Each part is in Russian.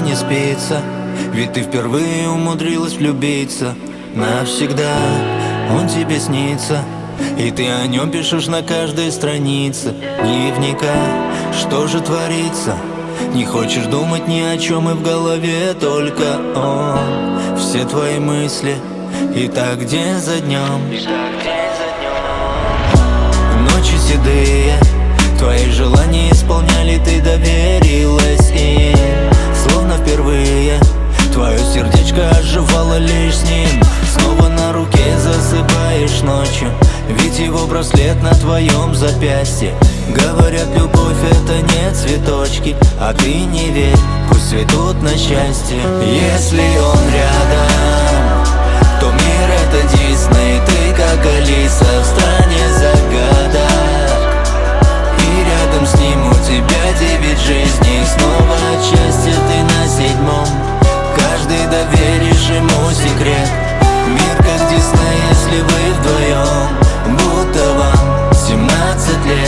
не спится, ведь ты впервые умудрилась влюбиться. Навсегда он тебе снится, и ты о нем пишешь на каждой странице дневника. Что же творится? Не хочешь думать ни о чем, и в голове только он. Все твои мысли и так день за днем. Ночи седые, твои желания исполняли, ты доверилась им. Словно впервые твое сердечко оживало лишь с ним. Снова на руке засыпаешь ночью, ведь его браслет на твоем запястье. Говорят, любовь это не цветочки, а ты не верь, пусть цветут на счастье. Если он рядом, то мир это Дисней. Ты как Алиса в стране загадок, и рядом с ним у тебя 9 жизней. Снова от счастья ты на 7-м, каждый доверишь ему секрет. Мир как Дисней, если вы вдвоем, будто вам 17 лет.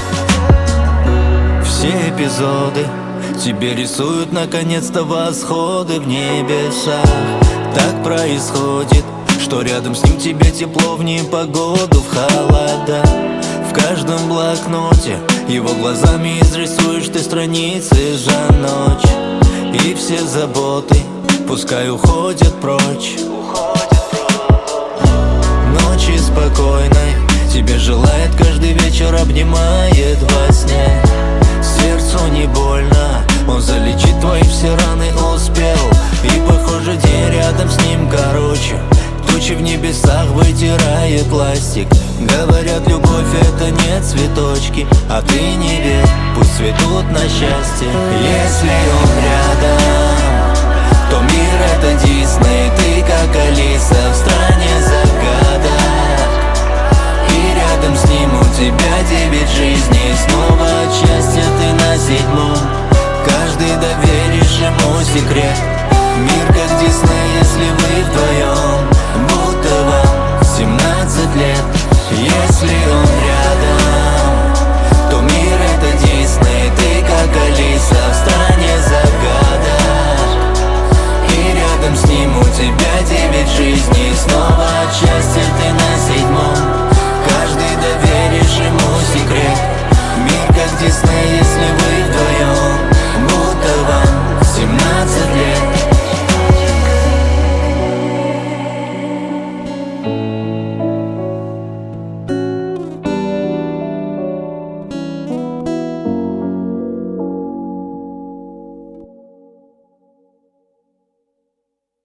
Все эпизоды тебе рисуют наконец-то восходы в небесах. Так происходит, что рядом с ним тебе тепло в непогоду, в холода. В каждом блокноте его глазами изрисуешь ты страницы за ночь. И все заботы пускай уходят прочь. Ночи спокойной тебе желает каждый вечер, обнимает во сне. Сердцу не больно, он залечит твои все раны успел. И похоже день рядом с ним короче. Тучи в небесах вытирает пластик. Говорят, любовь это не цветочки, а ты не верь, пусть цветут на счастье. Если он рядом, то мир это Дисней. Ты как Алиса в стране загадок, и рядом с ним у тебя 9 жизней. Снова от счастья ты на 7-м, каждый доверишь ему секрет. Мир как Дисней, если вы вдвоем, будто вам 17 лет. Если он рядом, то мир это Дисней. Ты как Алиса в стране загадок, и рядом с ним у тебя 9 жизней. Снова